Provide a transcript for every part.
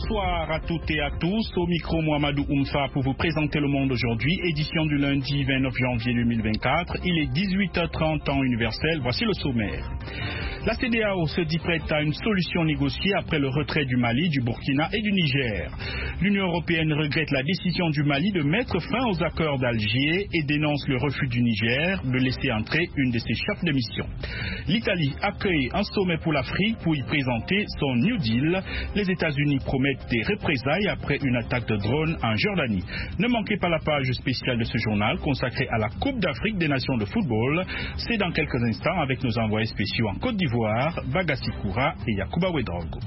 Bonsoir à toutes et à tous. Au micro, Mohamedou Oumfa pour vous présenter le monde aujourd'hui. Édition du lundi 29 janvier 2024. Il est 18h30 temps universel. Voici le sommaire. La CEDEAO se dit prête à une solution négociée après le retrait du Mali, du Burkina et du Niger. L'Union européenne regrette la décision du Mali de mettre fin aux accords d'Alger et dénonce le refus du Niger de laisser entrer une de ses chefs de mission. L'Italie accueille un sommet pour l'Afrique pour y présenter son New Deal. Les États-Unis promettent des représailles après une attaque de drone en Jordanie. Ne manquez pas la page spéciale de ce journal consacrée à la Coupe d'Afrique des Nations de football. C'est dans quelques instants avec nos envoyés spéciaux en Côte d'Ivoire, Bagassi Koura et Yacouba Ouedraogo.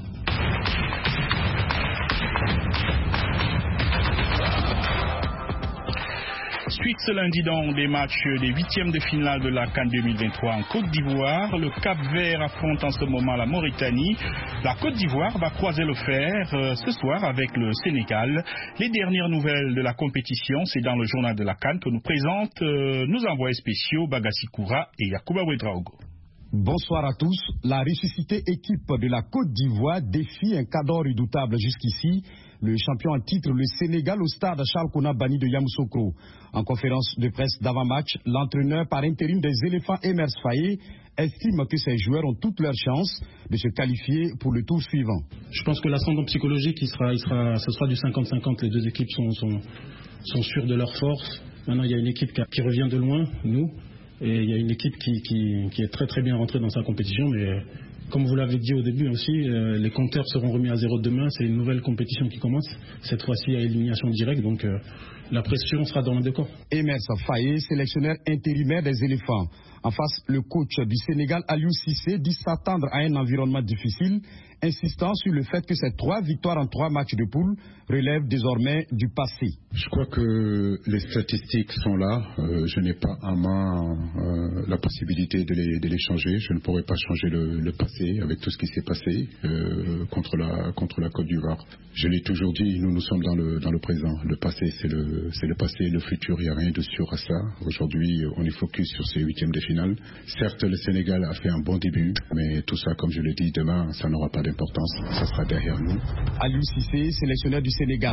Suite ce lundi dans des matchs des huitièmes de finale de la CAN 2023 en Côte d'Ivoire. Le Cap-Vert affronte en ce moment la Mauritanie. La Côte d'Ivoire va croiser le fer ce soir avec le Sénégal. Les dernières nouvelles de la compétition, c'est dans le journal de la CAN que nous présentent nos envoyés spéciaux Bagassi Koura et Yacouba Ouedraogo. Bonsoir à tous. La ressuscitée équipe de la Côte d'Ivoire défie un cadre redoutable jusqu'ici, le champion en titre, le Sénégal, au stade Charles Kouna Bani de Yamoussoukro. En conférence de presse d'avant-match, l'entraîneur par intérim des éléphants, Emers Faye, estime que ses joueurs ont toutes leurs chances de se qualifier pour le tour suivant. Je pense que l'ascendant psychologique, ce sera du 50-50. Les deux équipes sont sûres de leur force. Maintenant, il y a une équipe qui revient de loin, nous. Et il y a une équipe qui est très très bien rentrée dans sa compétition, mais comme vous l'avez dit au début aussi, les compteurs seront remis à zéro demain. C'est une nouvelle compétition qui commence, cette fois-ci à élimination directe, donc la pression sera dans les deux camps. Emers Faye, sélectionneur intérimaire des éléphants. En face, le coach du Sénégal, Aliou Cissé, dit s'attendre à un environnement difficile, insistant sur le fait que ces 3 victoires en 3 matchs de poule relèvent désormais du passé. Je crois que les statistiques sont là. Je n'ai pas en main la possibilité de les changer. Je ne pourrais pas changer le passé avec tout ce qui s'est passé contre la Côte d'Ivoire. Je l'ai toujours dit, nous sommes dans le présent. Le passé, c'est le passé. Le futur, il n'y a rien de sûr à ça. Aujourd'hui, on est focus sur ces huitièmes de finale. Certes, le Sénégal a fait un bon début, mais tout ça, comme je le dis, demain, ça n'aura pas d'importance. Ça sera derrière nous. Aliou Cissé, sélectionneur du Sénégal.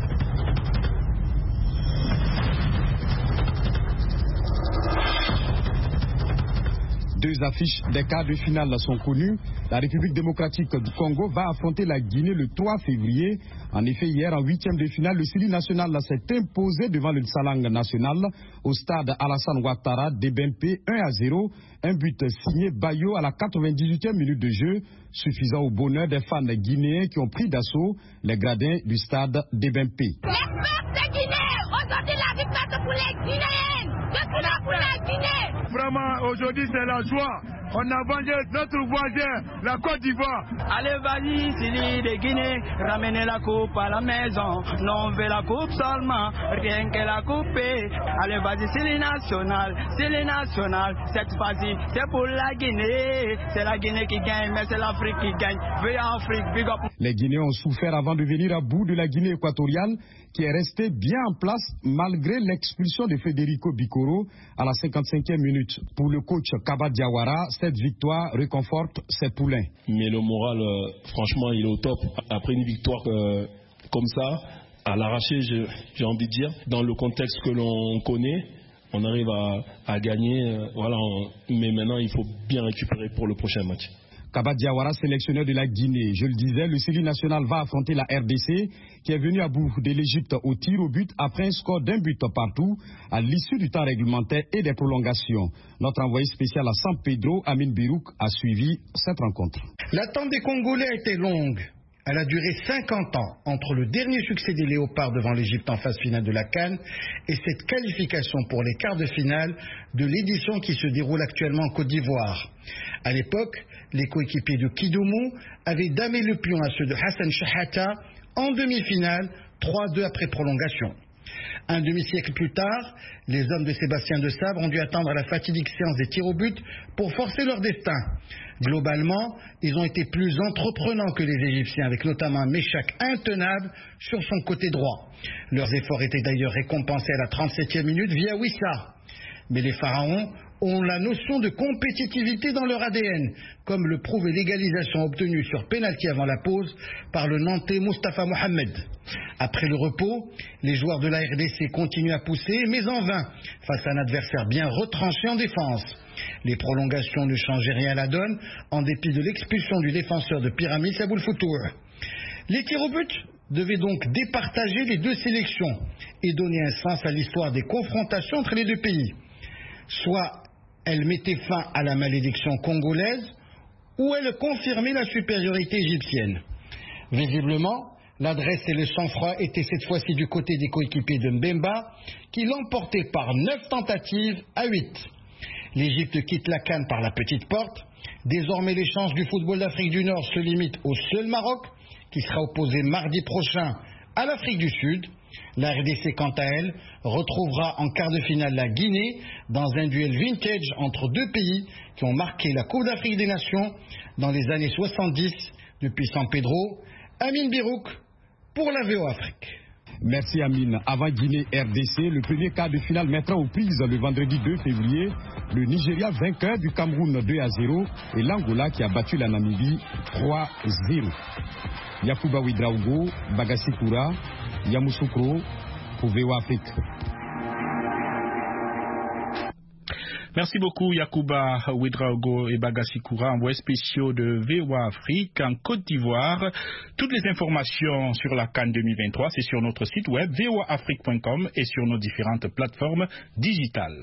Deux affiches des quarts de finale sont connues. La République démocratique du Congo va affronter la Guinée le 3 février. En effet, hier, en huitième de finale, le Sili national s'est imposé devant le Salang national au stade Alassane Ouattara d'Ebempe 1-0. Un but signé Bayo à la 98e minute de jeu, suffisant au bonheur des fans guinéens qui ont pris d'assaut les gradins du stade d'Ebempe. Les Guinée, aujourd'hui la victoire pour les Guinéens, pour la Guinée. Vraiment, aujourd'hui c'est la joie. On a vengé notre voisin, la Côte d'Ivoire. Allez, vas-y, Sili de Guinée, ramenez la coupe à la maison. Non, on veut la coupe seulement, rien que la coupe. Allez, vas-y, Sili national, cette fois-ci, c'est pour la Guinée. C'est la Guinée qui gagne, mais c'est l'Afrique qui gagne. Veuillez Afrique, big up. Les Guinéens ont souffert avant de venir à bout de la Guinée équatoriale, qui est restée bien en place malgré l'expulsion de Federico Bicoro à la 55e minute. Pour le coach Kaba Diawara, cette victoire réconforte ses poulains. Mais le moral, franchement, il est au top. Après une victoire comme ça, à l'arraché, j'ai envie de dire, dans le contexte que l'on connaît, on arrive à gagner. Mais maintenant, il faut bien récupérer pour le prochain match. Kaba Diawara, sélectionneur de la Guinée. Je le disais, le Sili national va affronter la RDC qui est venue à bout de l'Égypte au tir au but après un score d'un but partout à l'issue du temps réglementaire et des prolongations. Notre envoyé spécial à San Pedro, Amin Birouk, a suivi cette rencontre. L'attente des Congolais a été longue. Elle a duré 50 ans entre le dernier succès des Léopards devant l'Égypte en phase finale de la CAN et cette qualification pour les quarts de finale de l'édition qui se déroule actuellement en Côte d'Ivoire. À l'époque, les coéquipiers de Kidoumou avaient damé le pion à ceux de Hassan Shahata en demi-finale, 3-2 après prolongation. Un demi-siècle plus tard, les hommes de Sébastien de Sabre ont dû attendre la fatidique séance des tirs au but pour forcer leur destin. Globalement, ils ont été plus entreprenants que les Égyptiens, avec notamment un Méchak intenable sur son côté droit. Leurs efforts étaient d'ailleurs récompensés à la 37e minute via Wissa. Mais les Pharaons ont la notion de compétitivité dans leur ADN, comme le prouve l'égalisation obtenue sur pénalty avant la pause par le Nantais Moustapha Mohamed. Après le repos, les joueurs de la RDC continuent à pousser, mais en vain, face à un adversaire bien retranché en défense. Les prolongations ne changeaient rien à la donne, en dépit de l'expulsion du défenseur de Pyramide Aboul Foutour. Les tirs au but devaient donc départager les deux sélections et donner un sens à l'histoire des confrontations entre les deux pays. Soit elle mettait fin à la malédiction congolaise, ou elle confirmait la supériorité égyptienne. Visiblement, l'adresse et le sang-froid étaient cette fois-ci du côté des coéquipiers de Mbemba, qui l'emportaient par 9 tentatives à 8. L'Égypte quitte la CAN par la petite porte. Désormais, les chances du football d'Afrique du Nord se limitent au seul Maroc, qui sera opposé mardi prochain à l'Afrique du Sud. La RDC, quant à elle, retrouvera en quart de finale la Guinée dans un duel vintage entre deux pays qui ont marqué la Coupe d'Afrique des Nations dans les années 70 depuis San Pedro. Amine Birouk pour la VO Afrique. Merci Amine. Avant Guinée-RDC, le premier quart de finale mettra aux prises le vendredi 2 février le Nigeria vainqueur du Cameroun 2-0 et l'Angola qui a battu la Namibie 3-0. Yacouba Ouedraogo, Bagassi Koura, Yamoussoukro pour VO Afrique. Merci beaucoup Yacouba Ouedraogo et Bagassi Koura, envoyés spéciaux de VOA Afrique en Côte d'Ivoire. Toutes les informations sur la CAN 2023, c'est sur notre site web voaafrique.com et sur nos différentes plateformes digitales.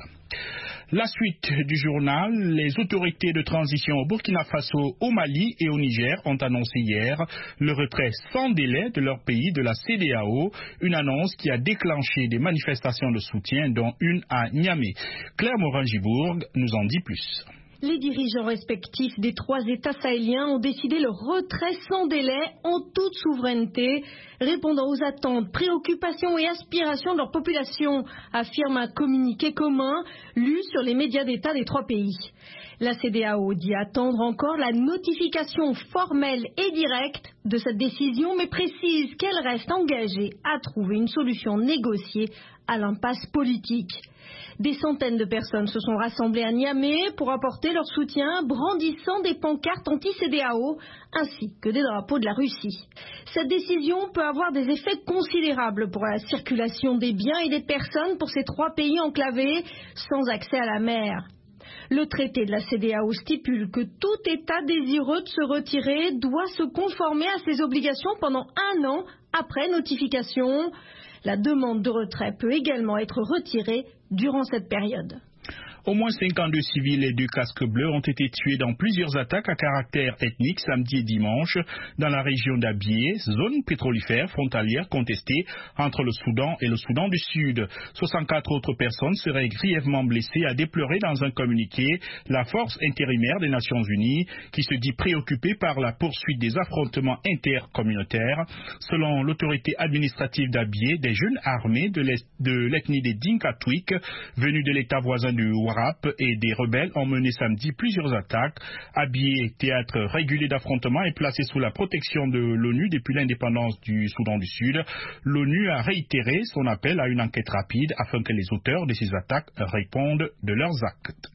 La suite du journal, les autorités de transition au Burkina Faso, au Mali et au Niger ont annoncé hier le retrait sans délai de leur pays de la CEDEAO, une annonce qui a déclenché des manifestations de soutien, dont une à Niamey. Claire Morin-Gibourg nous en dit plus. Les dirigeants respectifs des 3 États sahéliens ont décidé le retrait sans délai en toute souveraineté, répondant aux attentes, préoccupations et aspirations de leur population, affirme un communiqué commun lu sur les médias d'État des 3 pays. La CEDEAO dit attendre encore la notification formelle et directe de cette décision, mais précise qu'elle reste engagée à trouver une solution négociée à l'impasse politique. Des centaines de personnes se sont rassemblées à Niamey pour apporter leur soutien, brandissant des pancartes anti-CEDEAO ainsi que des drapeaux de la Russie. Cette décision peut avoir des effets considérables pour la circulation des biens et des personnes pour ces 3 pays enclavés sans accès à la mer. Le traité de la CEDEAO stipule que tout État désireux de se retirer doit se conformer à ses obligations pendant 1 an après notification. La demande de retrait peut également être retirée durant cette période. Au moins 52 civils et 2 casques bleus ont été tués dans plusieurs attaques à caractère ethnique samedi et dimanche dans la région d'Abyei, zone pétrolifère frontalière contestée entre le Soudan et le Soudan du Sud. 64 autres personnes seraient grièvement blessées, a déploré dans un communiqué la force intérimaire des Nations Unies qui se dit préoccupée par la poursuite des affrontements intercommunautaires. Selon l'autorité administrative d'Abyei, des jeunes armés de l'ethnie des Dinka-Twik venus de l'état voisin du et des rebelles ont mené samedi plusieurs attaques. Abyei, théâtre régulier d'affrontements, est placé sous la protection de l'ONU depuis l'indépendance du Soudan du Sud. L'ONU a réitéré son appel à une enquête rapide afin que les auteurs de ces attaques répondent de leurs actes.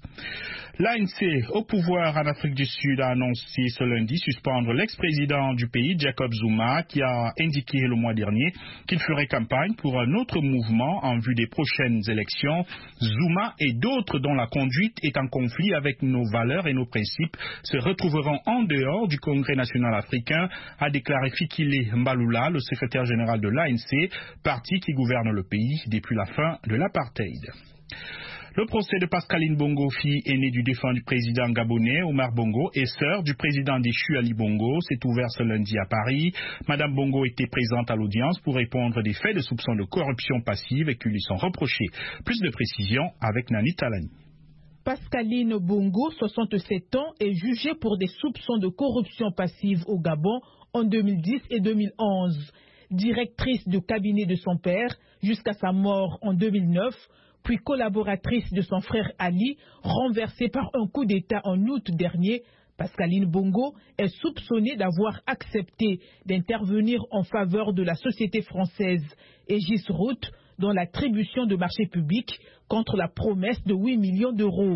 L'ANC, au pouvoir en Afrique du Sud, a annoncé ce lundi suspendre l'ex-président du pays, Jacob Zuma, qui a indiqué le mois dernier qu'il ferait campagne pour un autre mouvement en vue des prochaines élections. Zuma et d'autres dont la conduite est en conflit avec nos valeurs et nos principes se retrouveront en dehors du Congrès national africain, a déclaré Fikile Mbalula, le secrétaire général de l'ANC, parti qui gouverne le pays depuis la fin de l'apartheid. Le procès de Pascaline Bongo, fille aînée du défunt du président gabonais Omar Bongo et sœur du président déchu Ali Bongo, s'est ouvert ce lundi à Paris. Madame Bongo était présente à l'audience pour répondre des faits de soupçons de corruption passive et qui lui sont reprochés. Plus de précisions avec Nani Talani. Pascaline Bongo, 67 ans, est jugée pour des soupçons de corruption passive au Gabon en 2010 et 2011. Directrice de cabinet de son père jusqu'à sa mort en 2009, puis collaboratrice de son frère Ali, renversée par un coup d'État en août dernier, Pascaline Bongo est soupçonnée d'avoir accepté d'intervenir en faveur de la société française Aegis Route dans l'attribution de marchés publics contre la promesse de 8 millions d'euros.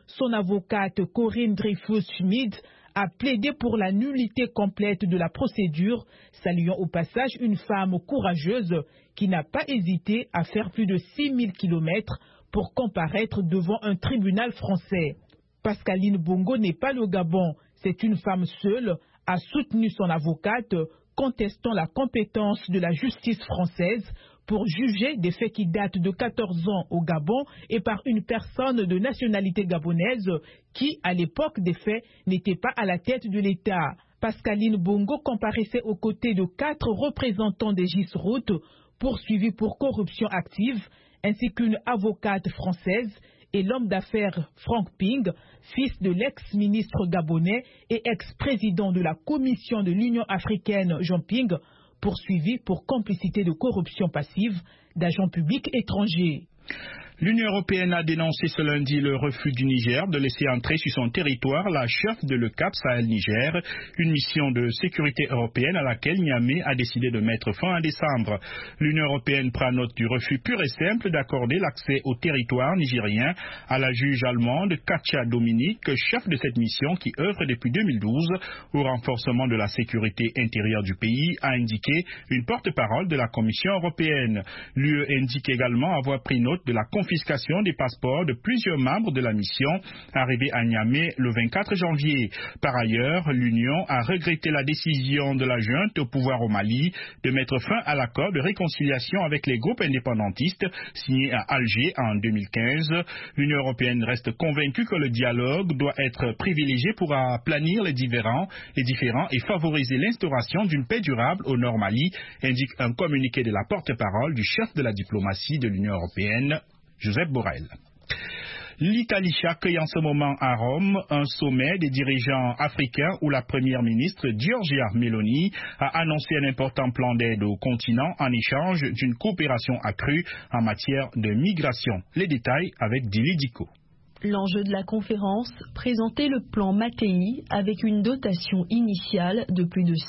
Son avocate Corinne Dreyfus-Schmid a plaidé pour la nullité complète de la procédure, saluant au passage une femme courageuse qui n'a pas hésité à faire plus de 6000 km pour comparaître devant un tribunal français. Pascaline Bongo n'est pas le Gabon, c'est une femme seule, a soutenu son avocate, contestant la compétence de la justice française pour juger des faits qui datent de 14 ans au Gabon et par une personne de nationalité gabonaise qui, à l'époque des faits, n'était pas à la tête de l'État. Pascaline Bongo comparaissait aux côtés de 4 représentants des GIS-Routes poursuivis pour corruption active, ainsi qu'une avocate française et l'homme d'affaires Frank Ping, fils de l'ex-ministre gabonais et ex-président de la Commission de l'Union africaine Jean Ping, poursuivi pour complicité de corruption passive d'agents publics étrangers. L'Union européenne a dénoncé ce lundi le refus du Niger de laisser entrer sur son territoire la chef de l'EUCAP Sahel-Niger, une mission de sécurité européenne à laquelle Niamey a décidé de mettre fin en décembre. L'Union européenne prend note du refus pur et simple d'accorder l'accès au territoire nigérien à la juge allemande Katja Dominique, chef de cette mission qui œuvre depuis 2012 au renforcement de la sécurité intérieure du pays, a indiqué une porte-parole de la Commission européenne. L'UE indique également avoir pris note de la confiscation des passeports de plusieurs membres de la mission arrivés à Niamey le 24 janvier. Par ailleurs, l'Union a regretté la décision de la junte au pouvoir au Mali de mettre fin à l'accord de réconciliation avec les groupes indépendantistes signé à Alger en 2015. L'Union européenne reste convaincue que le dialogue doit être privilégié pour aplanir les différends et favoriser l'instauration d'une paix durable au Nord Mali, indique un communiqué de la porte-parole du chef de la diplomatie de l'Union européenne, Joseph Borrell. L'Italie accueille en ce moment à Rome un sommet des dirigeants africains où la première ministre Giorgia Meloni a annoncé un important plan d'aide au continent en échange d'une coopération accrue en matière de migration. Les détails avec Dili Diko. L'enjeu de la conférence, présenter le plan Mattei avec une dotation initiale de plus de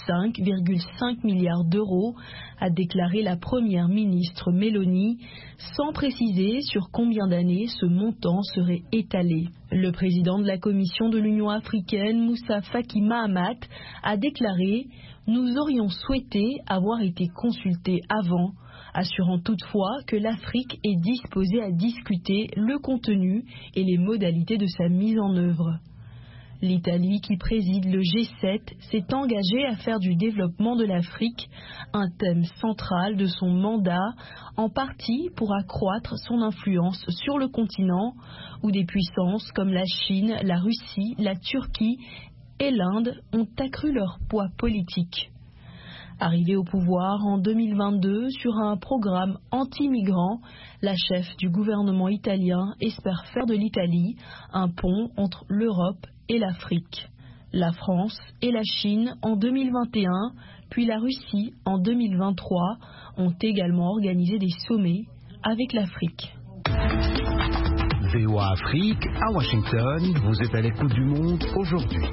5,5 milliards d'euros, a déclaré la première ministre Meloni, sans préciser sur combien d'années ce montant serait étalé. Le président de la Commission de l'Union africaine, Moussa Faki Mahamat, a déclaré « Nous aurions souhaité avoir été consultés avant », assurant toutefois que l'Afrique est disposée à discuter le contenu et les modalités de sa mise en œuvre. L'Italie, qui préside le G7, s'est engagée à faire du développement de l'Afrique un thème central de son mandat, en partie pour accroître son influence sur le continent, où des puissances comme la Chine, la Russie, la Turquie et l'Inde ont accru leur poids politique. Arrivée au pouvoir en 2022 sur un programme anti-migrant, la chef du gouvernement italien espère faire de l'Italie un pont entre l'Europe et l'Afrique. La France et la Chine en 2021, puis la Russie en 2023 ont également organisé des sommets avec l'Afrique. VOA Afrique, à Washington, vous êtes à l'écoute du monde aujourd'hui.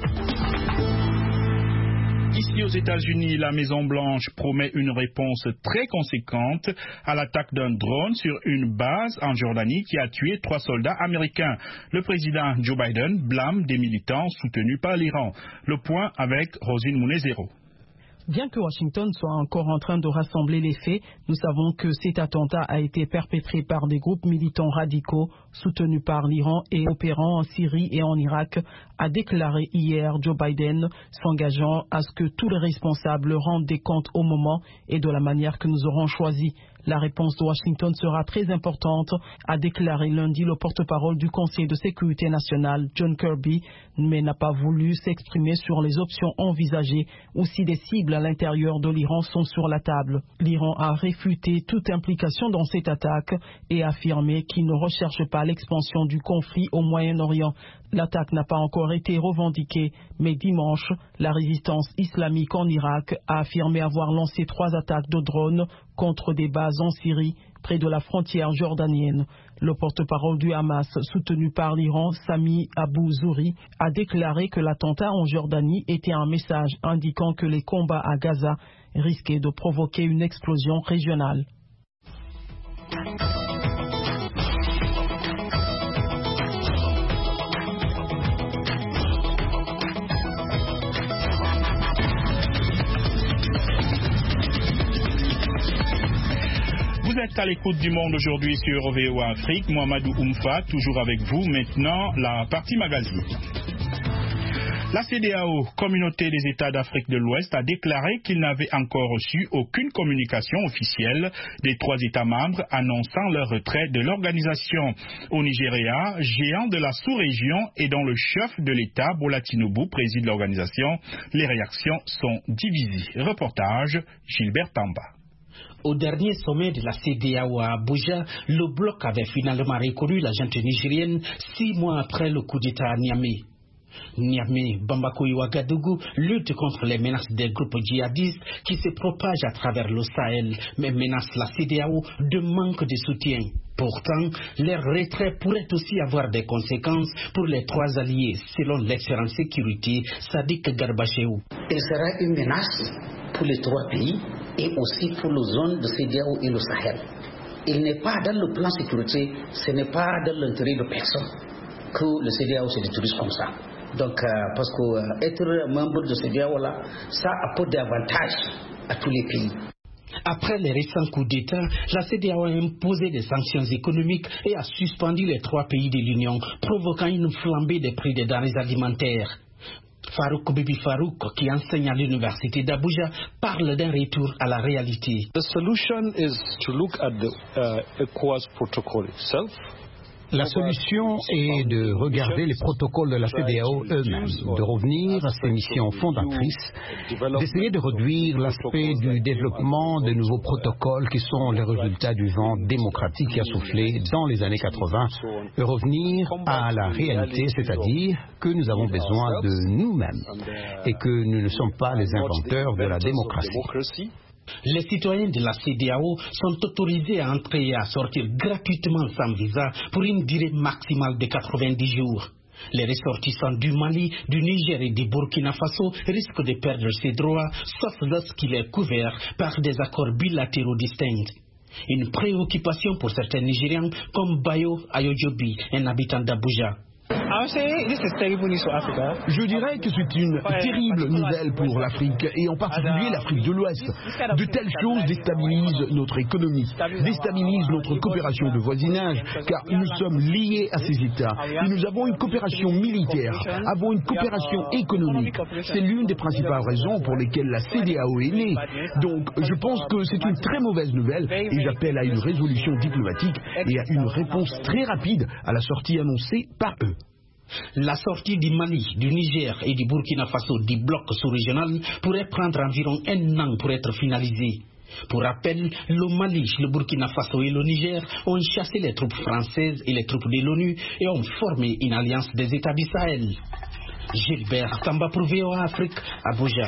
Ici aux États-Unis, la Maison-Blanche promet une réponse très conséquente à l'attaque d'un drone sur une base en Jordanie qui a tué 3 soldats américains. Le président Joe Biden blâme des militants soutenus par l'Iran. Le point avec Rosine Mounezero. Bien que Washington soit encore en train de rassembler les faits, nous savons que cet attentat a été perpétré par des groupes militants radicaux soutenus par l'Iran et opérant en Syrie et en Irak, a déclaré hier Joe Biden, s'engageant à ce que tous les responsables rendent des comptes au moment et de la manière que nous aurons choisi. La réponse de Washington sera très importante, a déclaré lundi le porte-parole du Conseil de sécurité nationale, John Kirby, mais n'a pas voulu s'exprimer sur les options envisagées ou si des cibles à l'intérieur de l'Iran sont sur la table. L'Iran a réfuté toute implication dans cette attaque et affirmé qu'il ne recherche pas l'expansion du conflit au Moyen-Orient. L'attaque n'a pas encore été revendiquée, mais dimanche, la résistance islamique en Irak a affirmé avoir lancé 3 attaques de drones contre des bases en Syrie, près de la frontière jordanienne. Le porte-parole du Hamas, soutenu par l'Iran, Sami Abu Zouri, a déclaré que l'attentat en Jordanie était un message indiquant que les combats à Gaza risquaient de provoquer une explosion régionale. êtes à l'écoute du Monde aujourd'hui sur VOA Afrique. Mohamedou Oumfa, toujours avec vous. Maintenant, la partie magazine. La CEDEAO, Communauté des États d'Afrique de l'Ouest, a déclaré qu'il n'avait encore reçu aucune communication officielle des 3 États membres annonçant leur retrait de l'organisation. Au Nigeria, géant de la sous-région et dont le chef de l'État, Bola Tinubu, préside l'organisation, les réactions sont divisées. Reportage, Gilbert Tamba. Au dernier sommet de la CEDEAO à Abuja, le bloc avait finalement reconnu la junte nigérienne 6 mois après le coup d'État à Niamey. Niamey, Bamako et Ouagadougou luttent contre les menaces des groupes djihadistes qui se propagent à travers le Sahel, mais menacent la CEDEAO de manque de soutien. Pourtant, leur retrait pourrait aussi avoir des conséquences pour les 3 alliés, selon l'excellent en sécurité Sadiq Garbachew. Il sera une menace pour les 3 pays et aussi pour la zone de CEDEAO et le Sahel. Il n'est pas dans le plan sécurité, ce n'est pas dans l'intérêt de personne que le CEDEAO se détruise comme ça. Donc, parce qu'être membre de CEDEAO là, ça apporte des avantages à tous les pays. Après les récents coups d'État, la CEDEAO a imposé des sanctions économiques et a suspendu les 3 pays de l'Union, provoquant une flambée des prix des denrées alimentaires. Farouk Bibi Farouk, qui enseigne à l'université d'Abuja, parle d'un retour à la réalité. The solution is to look at the ECOWAS protocol itself. La solution est de regarder les protocoles de la CEDEAO eux-mêmes, de revenir à ses missions fondatrices, d'essayer de réduire l'aspect du développement de nouveaux protocoles qui sont les résultats du vent démocratique qui a soufflé dans les années 80, et revenir à la réalité, c'est-à-dire que nous avons besoin de nous-mêmes et que nous ne sommes pas les inventeurs de la démocratie. Les citoyens de la CEDEAO sont autorisés à entrer et à sortir gratuitement sans visa pour une durée maximale de 90 jours. Les ressortissants du Mali, du Niger et du Burkina Faso risquent de perdre ces droits, sauf lorsqu'il est couvert par des accords bilatéraux distincts. Une préoccupation pour certains Nigérians comme Bayo Ayojobi, un habitant d'Abuja. Je dirais que c'est une terrible nouvelle pour l'Afrique et en particulier l'Afrique de l'Ouest. De telles choses déstabilisent notre économie, déstabilisent notre coopération de voisinage, car nous sommes liés à ces États et nous avons une coopération militaire, avons une coopération économique. C'est l'une des principales raisons pour lesquelles la CEDEAO est née. Donc je pense que c'est une très mauvaise nouvelle et j'appelle à une résolution diplomatique et à une réponse très rapide à la sortie annoncée par eux. La sortie du Mali, du Niger et du Burkina Faso du bloc sous-régional pourrait prendre environ 1 an pour être finalisée. Pour rappel, le Mali, le Burkina Faso et le Niger ont chassé les troupes françaises et les troupes de l'ONU et ont formé une alliance des États du Sahel. Gilbert Tamba pour VOA Afrique, Abuja.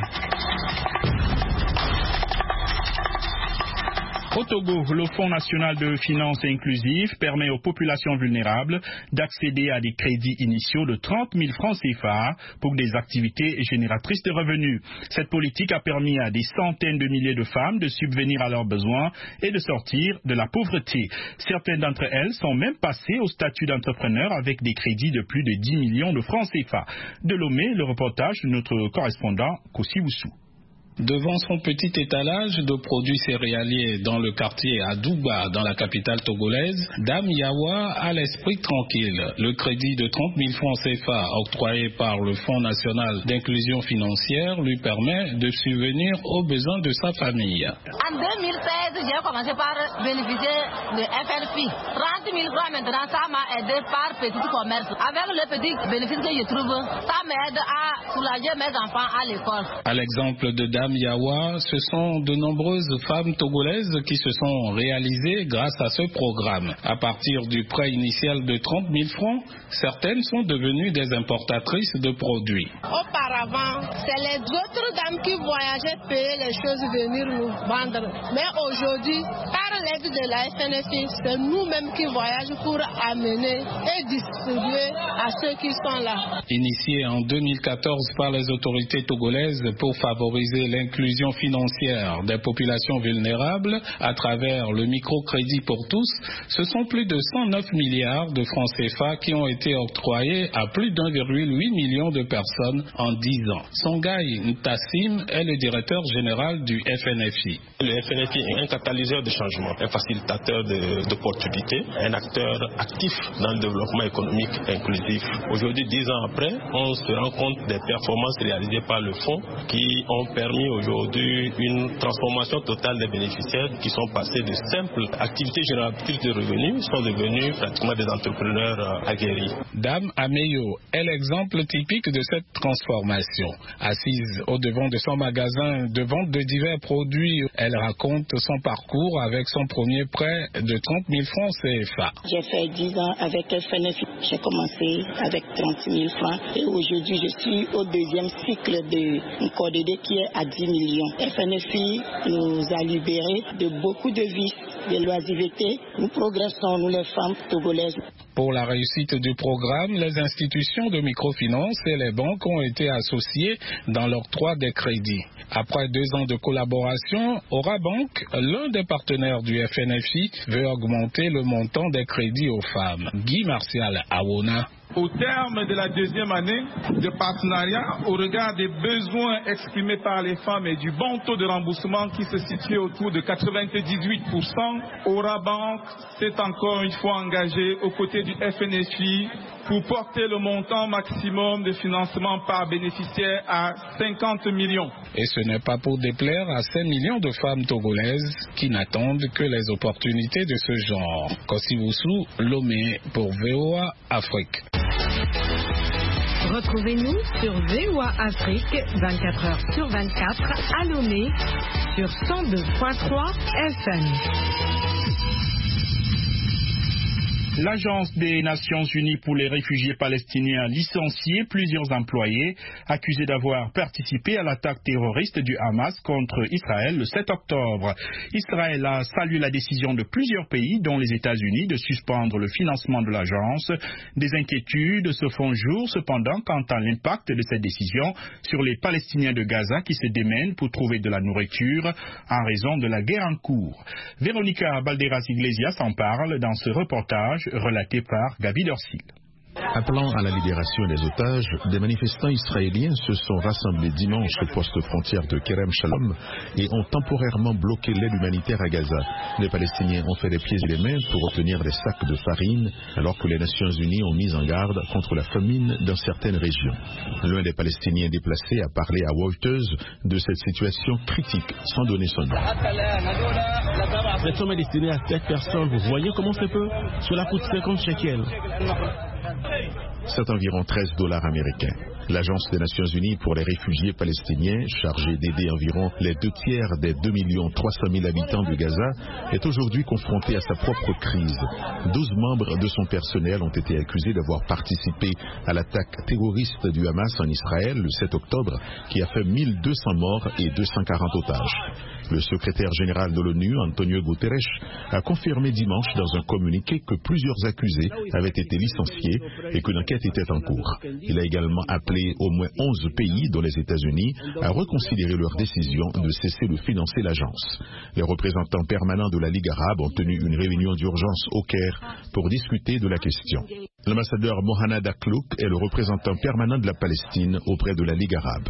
Au Togo, le Fonds national de finances inclusives permet aux populations vulnérables d'accéder à des crédits initiaux de 30 000 francs CFA pour des activités génératrices de revenus. Cette politique a permis à des centaines de milliers de femmes de subvenir à leurs besoins et de sortir de la pauvreté. Certaines d'entre elles sont même passées au statut d'entrepreneur avec des crédits de plus de 10 millions de francs CFA. De Lomé, le reportage de notre correspondant Kossi Woussou. Devant son petit étalage de produits céréaliers dans le quartier à Douba, dans la capitale togolaise, Dame Yawa a l'esprit tranquille. Le crédit de 30 000 francs CFA octroyé par le Fonds national d'inclusion financière lui permet de subvenir aux besoins de sa famille. En 2016, j'ai commencé par bénéficier de FNFI. 30 000 francs maintenant, ça m'a aidé par petit commerce. Avec le petit bénéfice que je trouve, ça m'aide à soulager mes enfants à l'école. À l'exemple de Dame Yawa, ce sont de nombreuses femmes togolaises qui se sont réalisées grâce à ce programme. À partir du prêt initial de 30 000 francs, certaines sont devenues des importatrices de produits. Auparavant, c'est les autres dames qui voyageaient payer les choses venir nous vendre. Mais aujourd'hui, par l'aide de la FNFI, c'est nous-mêmes qui voyageons pour amener et distribuer à ceux qui sont là. Initié en 2014 par les autorités togolaises pour favoriser l'inclusion financière des populations vulnérables à travers le microcrédit pour tous, ce sont plus de 109 milliards de francs CFA qui ont été octroyés à plus d'1,8 million de personnes en 10 ans. Songhai Ntassim est le directeur général du FNFI. Le FNFI est un catalyseur de changement. un facilitateur d'opportunités, un acteur actif dans le développement économique inclusif. Aujourd'hui, 10 ans après, on se rend compte des performances réalisées par le fonds qui ont permis aujourd'hui une transformation totale des bénéficiaires qui sont passés de simples activités génératrices de revenus, sont devenus pratiquement des entrepreneurs aguerris. Dame Ameyo est l'exemple typique de cette transformation. Assise au devant de son magasin de vente de divers produits, elle raconte son parcours avec son premier prêt de 30 000 francs CFA. J'ai fait 10 ans avec FNFI. J'ai commencé avec 30 000 francs et aujourd'hui je suis au deuxième cycle de CODD qui est à 10 millions. FNFI nous a libérés de beaucoup de vices, de l'oisiveté. Nous progressons, nous les femmes togolaises. Pour la réussite du programme, les institutions de microfinance et les banques ont été associées dans l'octroi des crédits. Après 2 ans de collaboration, Orabank, l'un des partenaires du FNFI, veut augmenter le montant des crédits aux femmes. Guy Martial Awona. Au terme de la 2e année de partenariat, au regard des besoins exprimés par les femmes et du bon taux de remboursement qui se situe autour de 98%, Orabank s'est encore une fois engagé aux côtés du FNFI pour porter le montant maximum de financement par bénéficiaire à 50 millions. Et ce n'est pas pour déplaire à 5 millions de femmes togolaises qui n'attendent que les opportunités de ce genre. Kosiwusu Lomé pour VOA Afrique. Retrouvez-nous sur VOA Afrique 24 heures sur 24 à Lomé sur 102.3 FM. L'Agence des Nations Unies pour les réfugiés palestiniens a licencié plusieurs employés accusés d'avoir participé à l'attaque terroriste du Hamas contre Israël le 7 octobre. Israël a salué la décision de plusieurs pays, dont les États-Unis, de suspendre le financement de l'agence. Des inquiétudes se font jour cependant quant à l'impact de cette décision sur les Palestiniens de Gaza qui se démènent pour trouver de la nourriture en raison de la guerre en cours. Véronica Balderas-Iglesias en parle dans ce reportage relaté par Gaby Dorsil. Appelant à la libération des otages, des manifestants israéliens se sont rassemblés dimanche au poste frontière de Kerem Shalom et ont temporairement bloqué l'aide humanitaire à Gaza. Les Palestiniens ont fait les pieds et les mains pour obtenir des sacs de farine, alors que les Nations Unies ont mis en garde contre la famine dans certaines régions. L'un des Palestiniens déplacés a parlé à Reuters de cette situation critique, sans donner son nom. Cette somme est destinée à 7 personnes. Vous voyez comment c'est peu? Cela coûte 50 shekels. C'est environ $13 américains. L'Agence des Nations Unies pour les réfugiés palestiniens, chargée d'aider environ les 2 tiers des 2 300 000 habitants de Gaza, est aujourd'hui confrontée à sa propre crise. 12 membres de son personnel ont été accusés d'avoir participé à l'attaque terroriste du Hamas en Israël le 7 octobre, qui a fait 1200 morts et 240 otages. Le secrétaire général de l'ONU, Antonio Guterres, a confirmé dimanche dans un communiqué que plusieurs accusés avaient été licenciés et qu'une enquête était en cours. Il a également appelé au moins 11 pays, dont les États-Unis, à reconsidérer leur décision de cesser de financer l'agence. Les représentants permanents de la Ligue arabe ont tenu une réunion d'urgence au Caire pour discuter de la question. L'ambassadeur Mohanad Aklouk est le représentant permanent de la Palestine auprès de la Ligue arabe.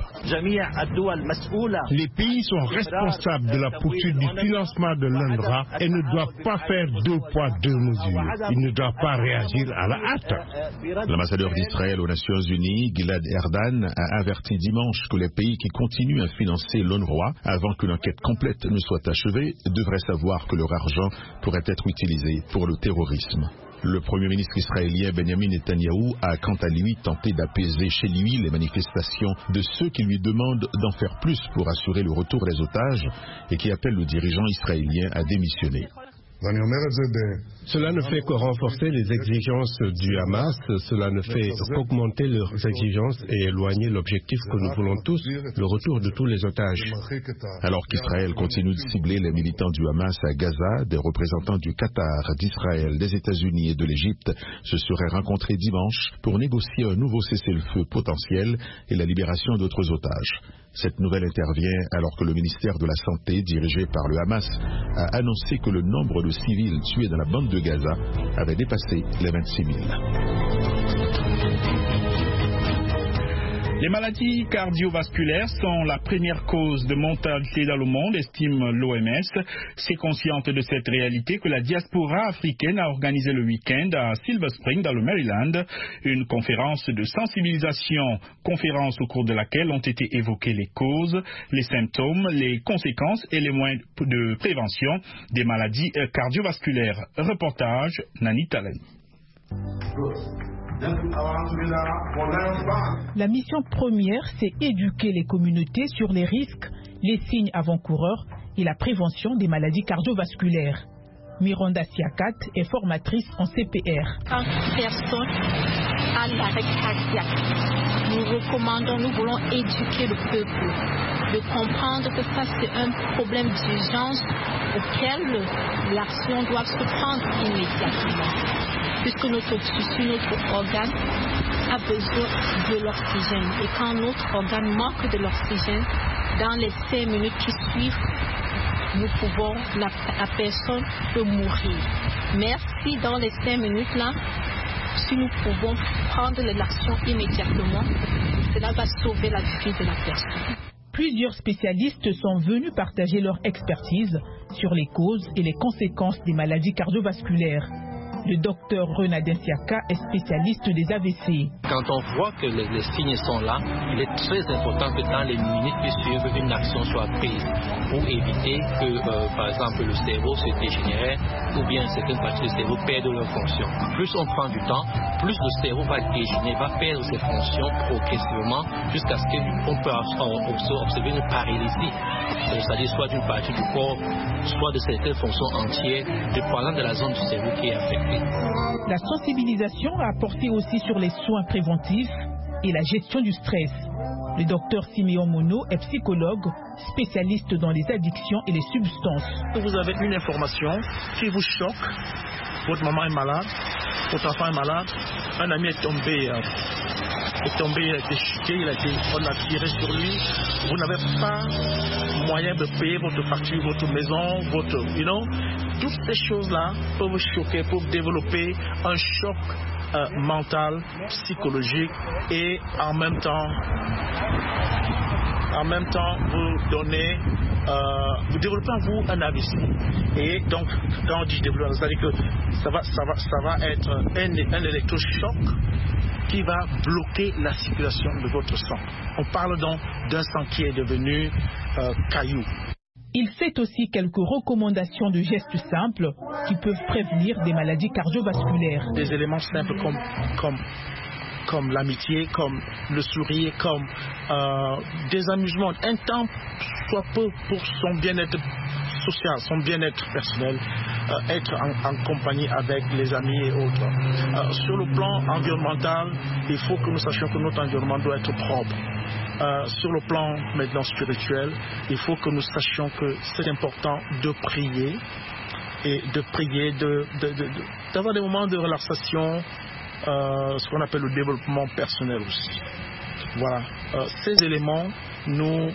Les pays sont responsables de la poursuite du financement de l'UNRWA et ne doivent pas faire 2 poids 2 mesures. Ils ne doivent pas réagir à la hâte. L'ambassadeur d'Israël aux Nations Unies, Gilad Erdan, a averti dimanche que les pays qui continuent à financer l'UNRWA avant que l'enquête complète ne soit achevée devraient savoir que leur argent pourrait être utilisé pour le terrorisme. Le Premier ministre israélien Benjamin Netanyahou a quant à lui tenté d'apaiser chez lui les manifestations de ceux qui lui demandent d'en faire plus pour assurer le retour des otages et qui appellent le dirigeant israélien à démissionner. Cela ne fait que renforcer les exigences du Hamas, cela ne fait qu'augmenter leurs exigences et éloigner l'objectif que nous voulons tous, le retour de tous les otages. Alors qu'Israël continue de cibler les militants du Hamas à Gaza, des représentants du Qatar, d'Israël, des États-Unis et de l'Égypte se seraient rencontrés dimanche pour négocier un nouveau cessez-le-feu potentiel et la libération d'autres otages. Cette nouvelle intervient alors que le ministère de la Santé, dirigé par le Hamas, a annoncé que le nombre de civils tués dans la bande de Gaza avait dépassé les 26 000. Les maladies cardiovasculaires sont la première cause de mortalité dans le monde, estime l'OMS. C'est consciente de cette réalité que la diaspora africaine a organisé le week-end à Silver Spring, dans le Maryland, une conférence de sensibilisation. Conférence au cours de laquelle ont été évoquées les causes, les symptômes, les conséquences et les moyens de prévention des maladies cardiovasculaires. Reportage Nani Talen. La mission première, c'est éduquer les communautés sur les risques, les signes avant-coureurs et la prévention des maladies cardiovasculaires. Miranda Siakat est formatrice en CPR. Quand personne a l'arrêt cardiaque, nous voulons éduquer le peuple, de comprendre que ça c'est un problème d'urgence auquel l'action doit se prendre immédiatement. Puisque notre tissu, notre organe a besoin de l'oxygène. Et quand notre organe manque de l'oxygène, dans les 5 minutes qui suivent, la personne peut mourir. Mais si dans les 5 minutes-là, si nous pouvons prendre l'action immédiatement, cela va sauver la vie de la personne. Plusieurs spécialistes sont venus partager leur expertise sur les causes et les conséquences des maladies cardiovasculaires. Le docteur Renadin Siaka est spécialiste des AVC. Quand on voit que les signes sont là, il est très important que dans les minutes qui suivent, une action soit prise pour éviter que, par exemple, le cerveau se dégénère ou bien certaines parties du cerveau perdent leur fonction. Plus on prend du temps, plus le cerveau va dégénérer, va perdre ses fonctions progressivement jusqu'à ce qu'on peut observer une paralysie. C'est-à-dire soit d'une partie du corps, soit de certaines fonctions entières, dépendant de la zone du cerveau qui est affectée. La sensibilisation a porté aussi sur les soins préventifs et la gestion du stress. Le docteur Simeon Mono est psychologue, spécialiste dans les addictions et les substances. Vous avez une information qui vous choque, votre maman est malade, votre enfant est malade, un ami est tombé, il a été chuté, on a tiré sur lui, vous n'avez pas moyen de payer votre facture, votre maison, toutes ces choses-là peuvent vous choquer, peuvent développer un choc mental, psychologique et en même temps vous développez en vous un AVC. Et donc quand on dit développer, c'est-à-dire que ça va être un électrochoc qui va bloquer la circulation de votre sang. On parle donc d'un sang qui est devenu caillou. Il fait aussi quelques recommandations de gestes simples qui peuvent prévenir des maladies cardiovasculaires. Des éléments simples comme l'amitié, comme le sourire, comme des amusements. Un temps soit peu pour son bien-être social, son bien-être personnel, être en compagnie avec les amis et autres. Sur le plan environnemental, il faut que nous sachions que notre environnement doit être propre. Sur le plan maintenant spirituel, il faut que nous sachions que c'est important de prier et d'avoir des moments de relaxation, ce qu'on appelle le développement personnel aussi. Voilà, ces éléments nous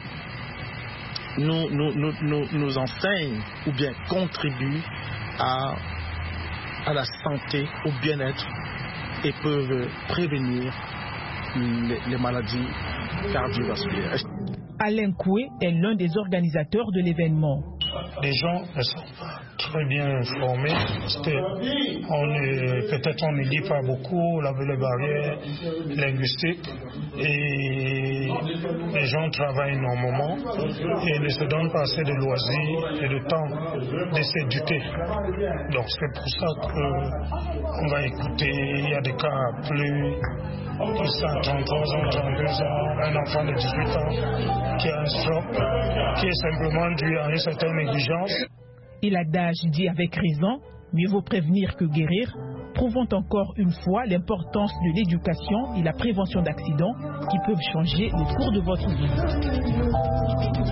enseignent ou bien contribuent à la santé, au bien-être et peuvent prévenir les maladies cardiovasculaires. Alain Koué est l'un des organisateurs de l'événement. Les gens ne sont pas très bien formés. Peut-être on ne lit pas beaucoup, les barrières linguistiques, et les gens travaillent énormément et ne se donnent pas assez de loisirs et de temps de s'éduquer. Donc c'est pour ça qu'on va écouter. Il y a des cas plus de 33 ans, 32 ans, un enfant de 18 ans qui a un stroke, qui est simplement dû à une certaine négligence. Et l'adage dit avec raison, mieux vaut prévenir que guérir, prouvant encore une fois l'importance de l'éducation et la prévention d'accidents qui peuvent changer le cours de votre vie.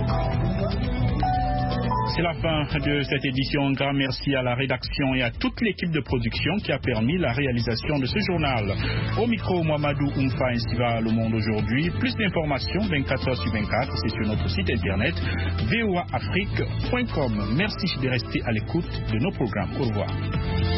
C'est la fin de cette édition. Un grand merci à la rédaction et à toute l'équipe de production qui a permis la réalisation de ce journal. Au micro, Mohamedou Oumfa Insiva, Le Monde aujourd'hui. Plus d'informations 24 heures sur 24, c'est sur notre site internet voaafrique.com. Merci de rester à l'écoute de nos programmes. Au revoir.